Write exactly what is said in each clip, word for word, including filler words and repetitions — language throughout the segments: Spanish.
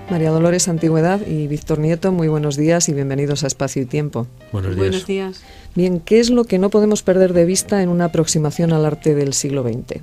María Dolores Antigüedad y Víctor Nieto, muy buenos días y bienvenidos a Espacio y Tiempo. Buenos días. Buenos días. Bien, ¿qué es lo que no podemos perder de vista en una aproximación al arte del siglo veinte?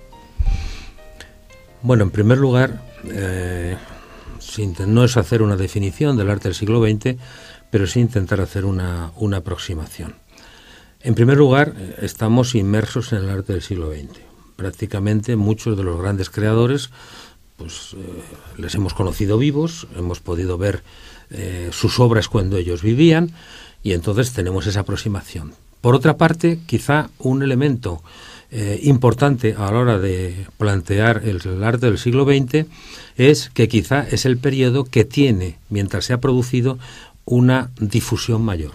Bueno, en primer lugar, eh, sin, no es hacer una definición del arte del siglo veinte, pero sí intentar hacer una, una aproximación. En primer lugar, estamos inmersos en el arte del siglo veinte. Prácticamente muchos de los grandes creadores pues eh, les hemos conocido vivos, hemos podido ver eh, sus obras cuando ellos vivían, y entonces tenemos esa aproximación. Por otra parte, quizá un elemento eh, importante a la hora de plantear el, el arte del siglo veinte es que quizá es el periodo que tiene, mientras se ha producido, una difusión mayor.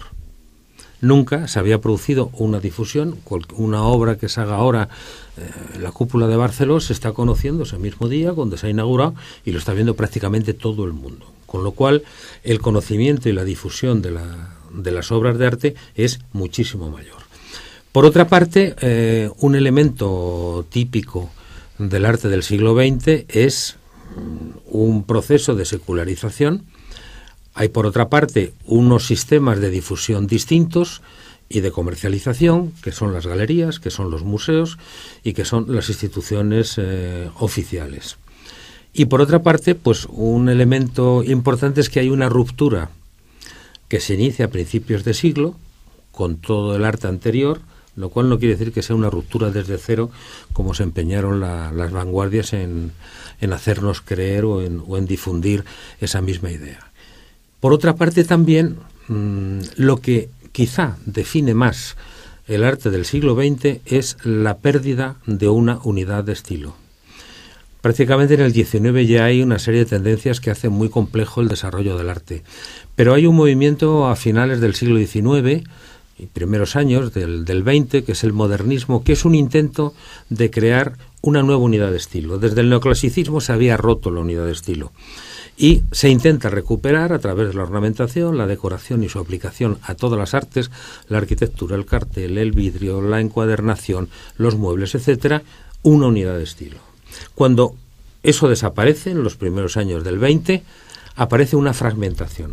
Nunca se había producido una difusión, una obra que se haga ahora, eh, la Cúpula de Barceló se está conociendo ese mismo día cuando se ha inaugurado y lo está viendo prácticamente todo el mundo. Con lo cual, el conocimiento y la difusión de, la, de las obras de arte es muchísimo mayor. Por otra parte, eh, un elemento típico del arte del siglo veinte es un proceso de secularización. Hay, por otra parte, unos sistemas de difusión distintos y de comercialización, que son las galerías, que son los museos y que son las instituciones eh, oficiales. Y, por otra parte, pues un elemento importante es que hay una ruptura que se inicia a principios de siglo con todo el arte anterior, lo cual no quiere decir que sea una ruptura desde cero, como se empeñaron la, las vanguardias en, en hacernos creer o en, o en difundir esa misma idea. Por otra parte, también mmm, lo que quizá define más el arte del siglo veinte es la pérdida de una unidad de estilo. Prácticamente en el diecinueve ya hay una serie de tendencias que hacen muy complejo el desarrollo del arte, pero hay un movimiento a finales del siglo diecinueve y primeros años del, del veinte, que es el modernismo, que es un intento de crear una nueva unidad de estilo. Desde el neoclasicismo se había roto la unidad de estilo. Y se intenta recuperar a través de la ornamentación, la decoración y su aplicación a todas las artes, la arquitectura, el cartel, el vidrio, la encuadernación, los muebles, etcétera, una unidad de estilo. Cuando eso desaparece en los primeros años del veinte, aparece una fragmentación.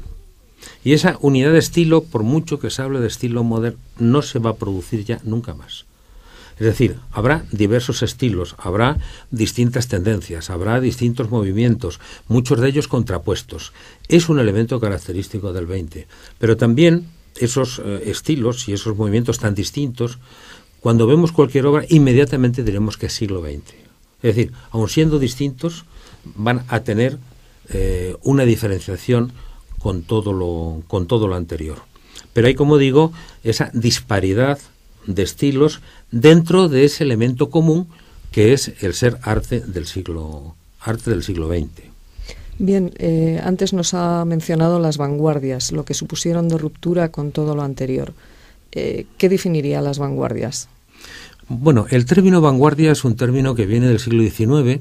Y esa unidad de estilo, por mucho que se hable de estilo moderno, no se va a producir ya nunca más. Es decir, habrá diversos estilos, habrá distintas tendencias, habrá distintos movimientos, muchos de ellos contrapuestos. Es un elemento característico del veinte. Pero también esos eh, estilos y esos movimientos tan distintos, cuando vemos cualquier obra, inmediatamente diremos que es siglo veinte. Es decir, aun siendo distintos, van a tener eh, una diferenciación con todo lo, con todo lo anterior. Pero hay, como digo, esa disparidad de estilos dentro de ese elemento común que es el ser arte del siglo arte del siglo veinte. Bien, eh, antes nos ha mencionado las vanguardias, lo que supusieron de ruptura con todo lo anterior. Eh, ¿Qué definiría las vanguardias? Bueno, el término vanguardia es un término que viene del siglo diecinueve,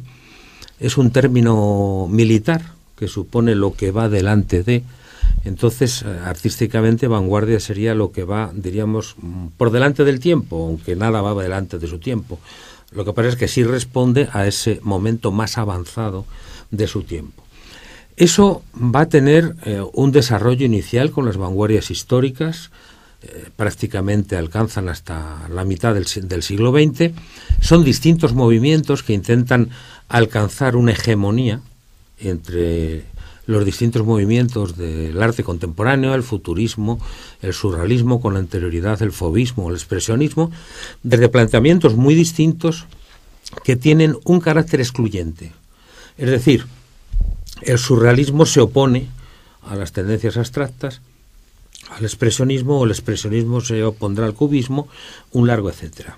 es un término militar que supone lo que va delante de. Entonces, artísticamente, vanguardia sería lo que va, diríamos, por delante del tiempo, aunque nada va delante de su tiempo. Lo que pasa es que sí responde a ese momento más avanzado de su tiempo. Eso va a tener eh, un desarrollo inicial con las vanguardias históricas, eh, prácticamente alcanzan hasta la mitad del, del siglo veinte. Son distintos movimientos que intentan alcanzar una hegemonía entre los distintos movimientos del arte contemporáneo, el futurismo, el surrealismo con anterioridad, el fauvismo, el expresionismo, desde planteamientos muy distintos que tienen un carácter excluyente. Es decir, el surrealismo se opone a las tendencias abstractas, al expresionismo, o el expresionismo se opondrá al cubismo, un largo etcétera.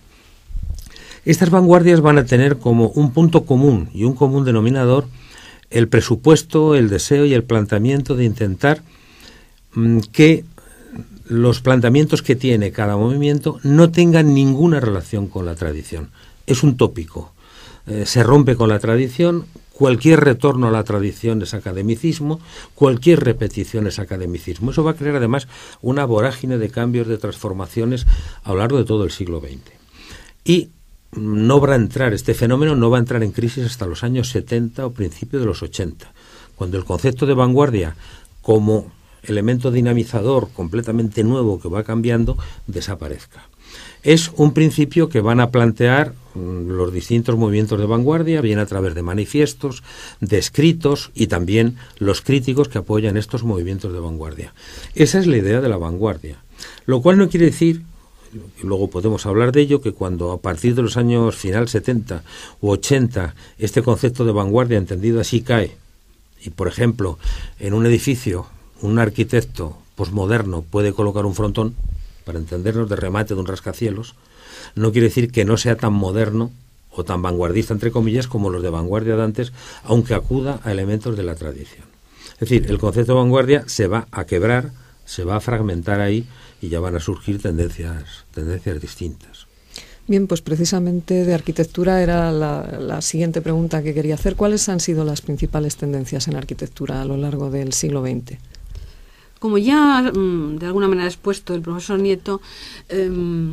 Estas vanguardias van a tener como un punto común y un común denominador el presupuesto, el deseo y el planteamiento de intentar mmm, que los planteamientos que tiene cada movimiento no tengan ninguna relación con la tradición. Es un tópico. Eh, se rompe con la tradición, cualquier retorno a la tradición es academicismo, cualquier repetición es academicismo. Eso va a crear además una vorágine de cambios, de transformaciones a lo largo de todo el siglo veinte. Y no va a entrar, este fenómeno no va a entrar en crisis hasta los años setenta o principios de los ochenta, cuando el concepto de vanguardia como elemento dinamizador completamente nuevo que va cambiando desaparezca. Es un principio que van a plantear mmm, los distintos movimientos de vanguardia, bien a través de manifiestos, de escritos y también los críticos que apoyan estos movimientos de vanguardia. Esa es la idea de la vanguardia, lo cual no quiere decir, y luego podemos hablar de ello, que cuando a partir de los años final setenta u ochenta este concepto de vanguardia entendido así cae, y por ejemplo en un edificio un arquitecto posmoderno puede colocar un frontón, para entendernos, de remate de un rascacielos, no quiere decir que no sea tan moderno o tan vanguardista, entre comillas, como los de vanguardia de antes, aunque acuda a elementos de la tradición. Es decir, el concepto de vanguardia se va a quebrar, se va a fragmentar ahí y ya van a surgir tendencias, tendencias distintas. Bien, pues precisamente de arquitectura era la, la siguiente pregunta que quería hacer. ¿Cuáles han sido las principales tendencias en arquitectura a lo largo del siglo veinte? Como ya mmm, de alguna manera ha expuesto el profesor Nieto, eh,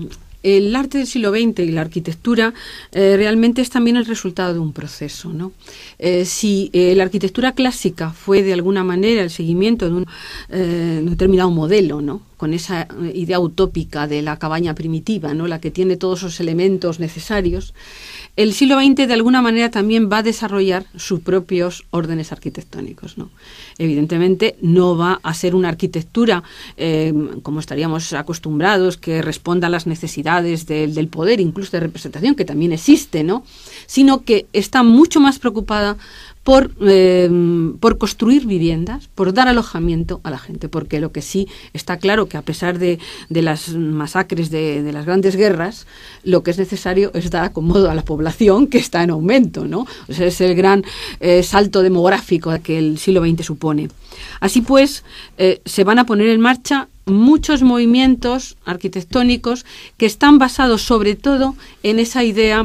el arte del siglo veinte y la arquitectura eh, realmente es también el resultado de un proceso, ¿no? Eh, si eh, la arquitectura clásica fue de alguna manera el seguimiento de un eh, determinado modelo, ¿no?, con esa idea utópica de la cabaña primitiva, ¿no?, la que tiene todos esos elementos necesarios, el siglo veinte de alguna manera también va a desarrollar sus propios órdenes arquitectónicos, ¿no? Evidentemente no va a ser una arquitectura eh, como estaríamos acostumbrados, que responda a las necesidades de, del poder, incluso de representación, que también existe, ¿no?, sino que está mucho más preocupada por, eh, por construir viviendas, por dar alojamiento a la gente, porque lo que sí está claro que a pesar de, de las masacres de, de las grandes guerras, lo que es necesario es dar acomodo a la población, que está en aumento, ¿no? O sea, es el gran eh, salto demográfico que el siglo veinte supone. Así pues, eh, se van a poner en marcha muchos movimientos arquitectónicos que están basados sobre todo en esa idea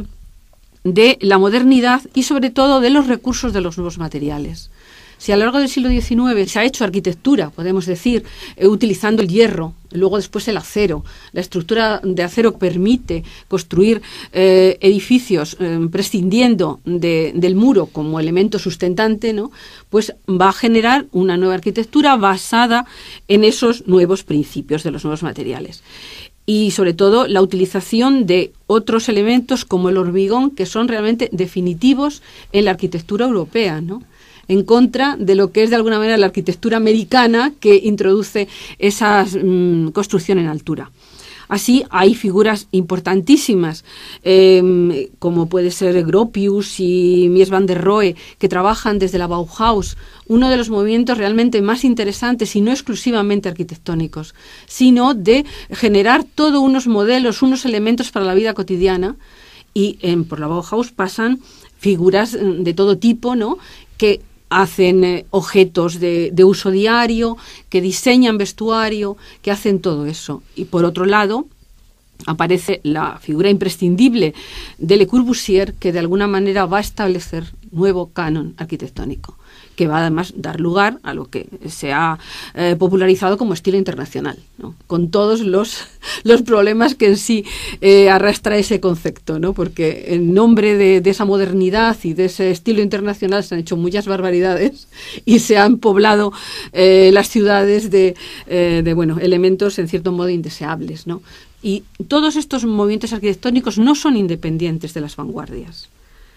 de la modernidad y sobre todo de los recursos de los nuevos materiales. Si a lo largo del siglo diecinueve se ha hecho arquitectura, podemos decir, eh, utilizando el hierro, luego después el acero, la estructura de acero permite construir eh, edificios eh, prescindiendo de, del muro como elemento sustentante, ¿no?, pues va a generar una nueva arquitectura basada en esos nuevos principios de los nuevos materiales. Y sobre todo la utilización de otros elementos como el hormigón, que son realmente definitivos en la arquitectura europea, ¿no?, en contra de lo que es de alguna manera la arquitectura americana, que introduce esa mmm, construcción en altura. Así hay figuras importantísimas, eh, como puede ser Gropius y Mies van der Rohe, que trabajan desde la Bauhaus, uno de los movimientos realmente más interesantes y no exclusivamente arquitectónicos, sino de generar todos unos modelos, unos elementos para la vida cotidiana, y eh, por la Bauhaus pasan figuras de todo tipo, ¿no?, que hacen eh, objetos de, de uso diario, que diseñan vestuario, que hacen todo eso. Y por otro lado, aparece la figura imprescindible de Le Corbusier, que de alguna manera va a establecer nuevo canon arquitectónico, que va además a dar lugar a lo que se ha eh, popularizado como estilo internacional, ¿no?, con todos los, los problemas que en sí eh, arrastra ese concepto, ¿no?, porque en nombre de, de esa modernidad y de ese estilo internacional se han hecho muchas barbaridades y se han poblado eh, las ciudades de, eh, de bueno, elementos en cierto modo indeseables, ¿no? Y todos estos movimientos arquitectónicos no son independientes de las vanguardias.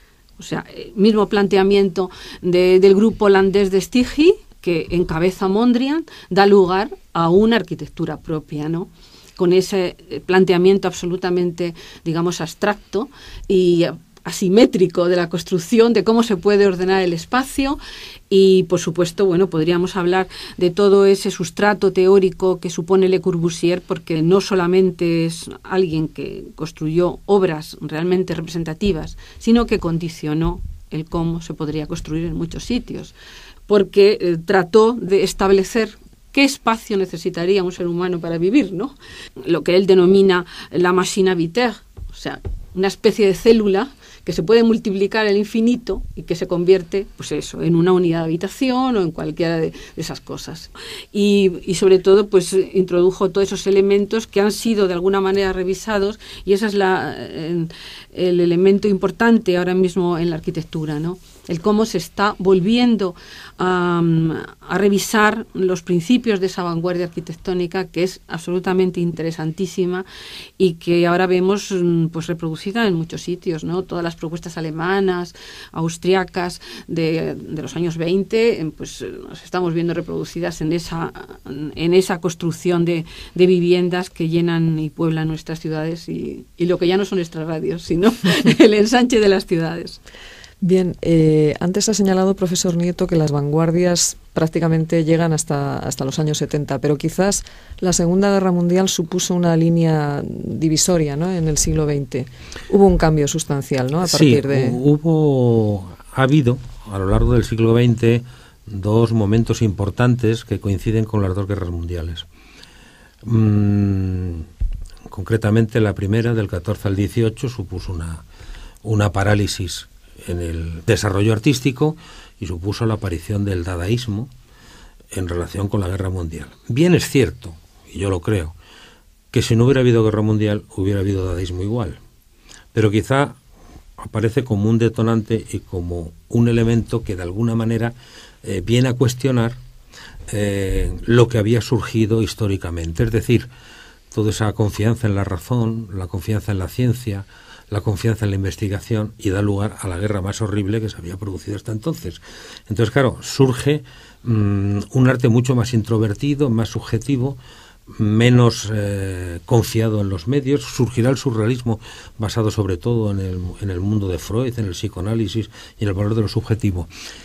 O sea, el mismo planteamiento de, del grupo holandés de Stigi, que encabeza Mondrian, da lugar a una arquitectura propia, ¿no?, con ese planteamiento absolutamente, digamos, abstracto y asimétrico de la construcción, de cómo se puede ordenar el espacio. Y, por supuesto, bueno, podríamos hablar de todo ese sustrato teórico que supone Le Corbusier, porque no solamente es alguien que construyó obras realmente representativas, sino que condicionó el cómo se podría construir en muchos sitios, porque eh, trató de establecer qué espacio necesitaría un ser humano para vivir, ¿no? Lo que él denomina la machine à vivre, o sea, una especie de célula que se puede multiplicar al infinito y que se convierte, pues eso, en una unidad de habitación o en cualquiera de, de esas cosas. Y, y sobre todo, pues introdujo todos esos elementos que han sido de alguna manera revisados, y ese es la, el, el elemento importante ahora mismo en la arquitectura, ¿no? el cómo se está volviendo a, a revisar los principios de esa vanguardia arquitectónica, que es absolutamente interesantísima y que ahora vemos pues reproducida en muchos sitios, ¿no? Todas las propuestas alemanas, austriacas de, de los años veinte, pues nos estamos viendo reproducidas en esa, en esa construcción de, de viviendas que llenan y pueblan nuestras ciudades y, y lo que ya no son nuestras radios, sino el ensanche de las ciudades. Bien, eh, antes ha señalado, profesor Nieto, que las vanguardias prácticamente llegan hasta, hasta los años setenta, pero quizás la Segunda Guerra Mundial supuso una línea divisoria, ¿no?, en el siglo veinte. Hubo un cambio sustancial, ¿no?, a partir sí, de... hubo, ha habido a lo largo del siglo veinte dos momentos importantes que coinciden con las dos guerras mundiales. Mm, concretamente, la primera, del catorce al dieciocho, supuso una, una parálisis en el desarrollo artístico y supuso la aparición del dadaísmo en relación con la guerra mundial. Bien es cierto, y yo lo creo, que si no hubiera habido guerra mundial hubiera habido dadaísmo igual, pero quizá aparece como un detonante y como un elemento que de alguna manera eh, viene a cuestionar eh, lo que había surgido históricamente, es decir, toda esa confianza en la razón, la confianza en la ciencia, la confianza en la investigación, y da lugar a la guerra más horrible que se había producido hasta entonces. Entonces, claro, surge mmm, un arte mucho más introvertido, más subjetivo, menos eh, confiado en los medios. Surgirá el surrealismo basado sobre todo en el, en el mundo de Freud, en el psicoanálisis y en el valor de lo subjetivo.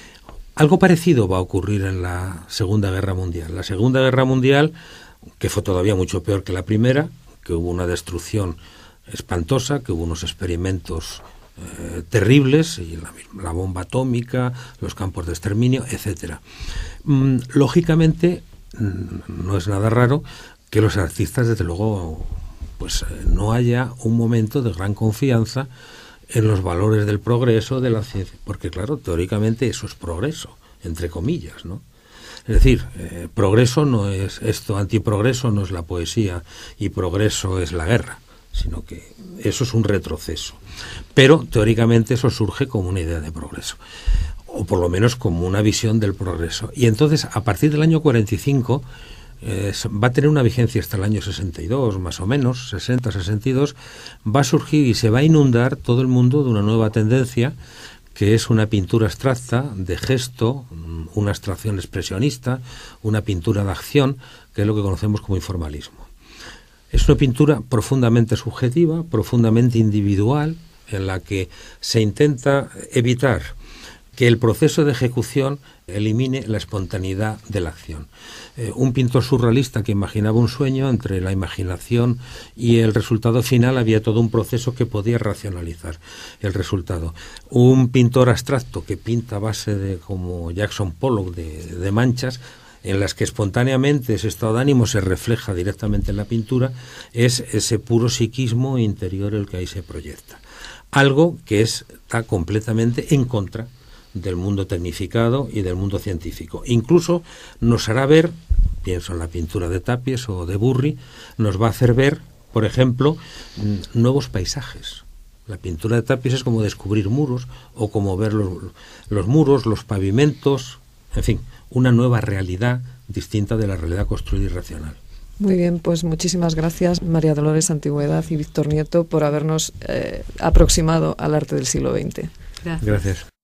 Algo parecido va a ocurrir en la Segunda Guerra Mundial. La Segunda Guerra Mundial, que fue todavía mucho peor que la primera, que hubo una destrucción espantosa, que hubo unos experimentos eh, terribles, y la, la bomba atómica, los campos de exterminio, etcétera. Mm, lógicamente, mm, no es nada raro que los artistas, desde luego, pues eh, no haya un momento de gran confianza en los valores del progreso, de la ciencia, porque claro, teóricamente eso es progreso, entre comillas, ¿no? Es decir, eh, progreso no es esto, antiprogreso no es la poesía y progreso es la guerra, sino que eso es un retroceso. Pero teóricamente eso surge como una idea de progreso, o por lo menos como una visión del progreso. Y entonces, a partir del año cuarenta y cinco, eh, va a tener una vigencia hasta el año sesenta y dos, más o menos, sesenta, sesenta y dos, va a surgir y se va a inundar todo el mundo de una nueva tendencia, que es una pintura abstracta, de gesto, una abstracción expresionista, una pintura de acción, que es lo que conocemos como informalismo. Es una pintura profundamente subjetiva, profundamente individual, en la que se intenta evitar que el proceso de ejecución elimine la espontaneidad de la acción. Eh, un pintor surrealista que imaginaba un sueño, entre la imaginación y el resultado final había todo un proceso que podía racionalizar el resultado. Un pintor abstracto que pinta a base de, como Jackson Pollock, de, de manchas, en las que espontáneamente ese estado de ánimo se refleja directamente en la pintura, es ese puro psiquismo interior el que ahí se proyecta. Algo que es, está completamente en contra del mundo tecnificado y del mundo científico. Incluso nos hará ver, pienso en la pintura de Tapies o de Burri, nos va a hacer ver, por ejemplo, nuevos paisajes. La pintura de Tapies es como descubrir muros, o como ver los, los muros, los pavimentos, en fin, una nueva realidad distinta de la realidad construida y racional. Muy bien, pues muchísimas gracias, María Dolores Antigüedad y Víctor Nieto, por habernos eh, aproximado al arte del siglo veinte. Gracias. Gracias.